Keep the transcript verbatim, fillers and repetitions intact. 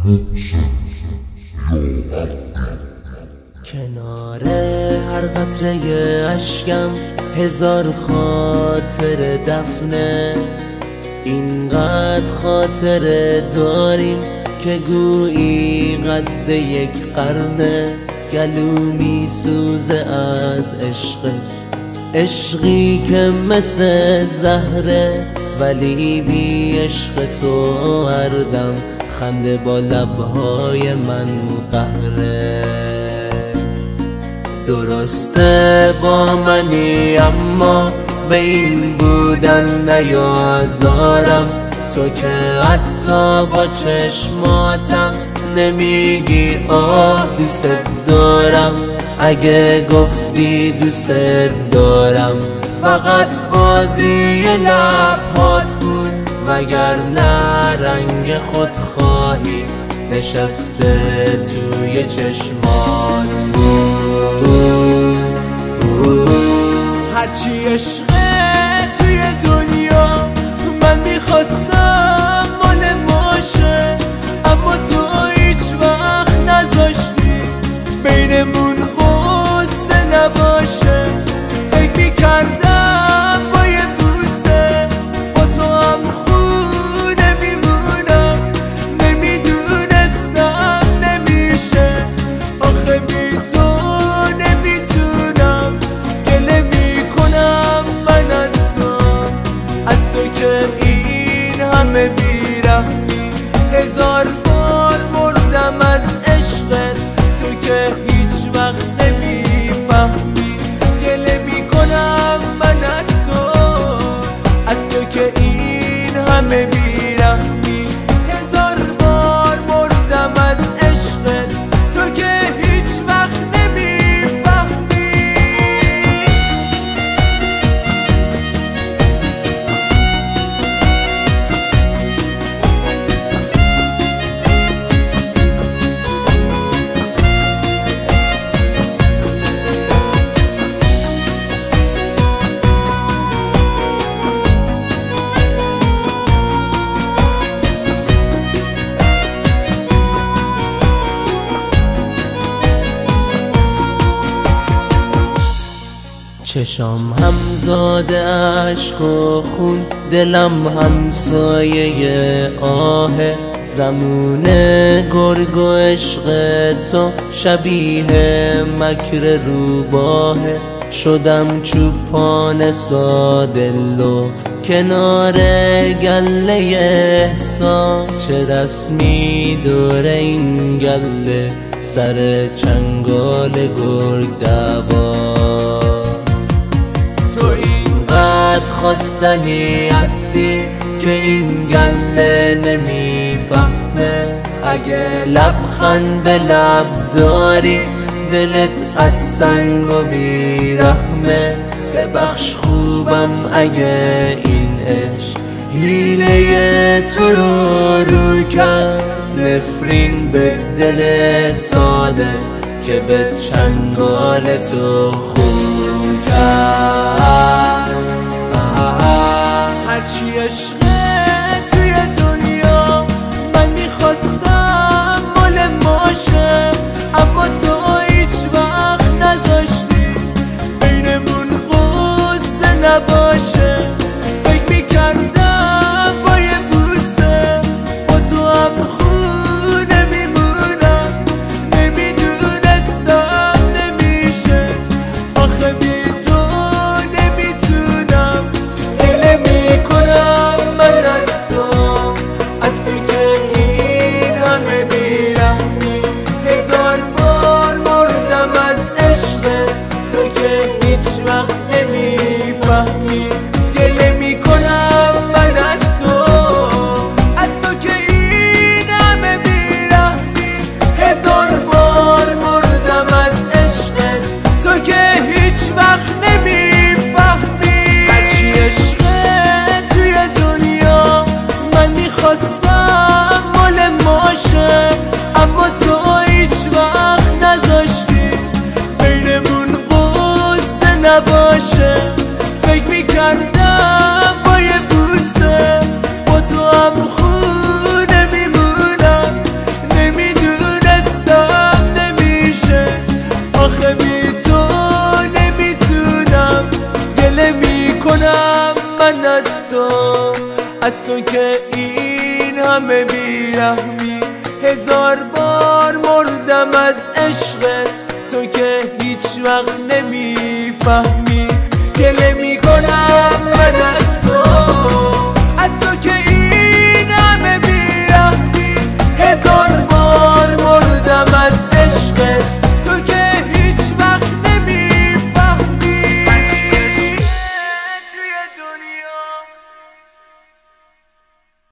کنار هر قطره اشکم هزار خاطر دفنه، اینقدر خاطره داریم که گویی قد یک قرنه. گلو می سوزه از عشق، عشقی که مثل زهره، ولی بی عشق تو هر دم خنده با لبهای من قهره. درسته با منی اما به این بودن نیازارم، تو که حتی با چشماتم نمیگی آه دوست دارم. اگه گفتی دوست دارم فقط بازی لبات بود، وگرنه رنگ خودخواهی نشسته توی چشمات بود. هرچی عشقه توی دنیا من میخواستم مال باشه، اما تو هیچ وقت نذاشتی بینمون خواسته نباشه. فکر میکردم با یه بوسه با تو هم خونه میمونم، نمیدونستم نمیشه. آخه بی تو نمیتونم، گله میکنم من از تو، از تو که این همه بیرحمی. هزار بار مردم از عشقت، تو که هیچ وقت نمیفهمی. گله میکنم من از تو، از تو که این همه بیرحمی. هزار بار مردم از عشقت، تو که هیچ وقت نمیفهمی. چشام همزاده عشق و خون، دلم همسایه آهه. زمون گرگ و عشق تو شبیه مکر روباهه. شدم چوپان سادلو کنار گله احسان، چه رسمی دور این گله سر چنگال گرگ دوا. خواستنی هستی که این گله نمیفهمه. اگه لبخند به لب داری دلت از سنگ و بیرحمه. ببخش خوبم اگه این عشق حیله تو رو رو کرد. نفرین به دل ساده که به چنگال تو خون کرد. هرچی عشقه توی دنیا من میخواستم مال باشه، اما تو هیچ وقت نذاشتی بینمون خواسته نباشه. فکر میکردم با یه بوسه با تو هم خونه میمونم، نمیدونستم نمیشه. آخه بی تو نمیتونم، گله میکنم از تو، از تو که این همه بیرحمی. هزار بار مردم از عشقت، تو که هیچ وقت نمیفهمی. گله میکنم من از تو،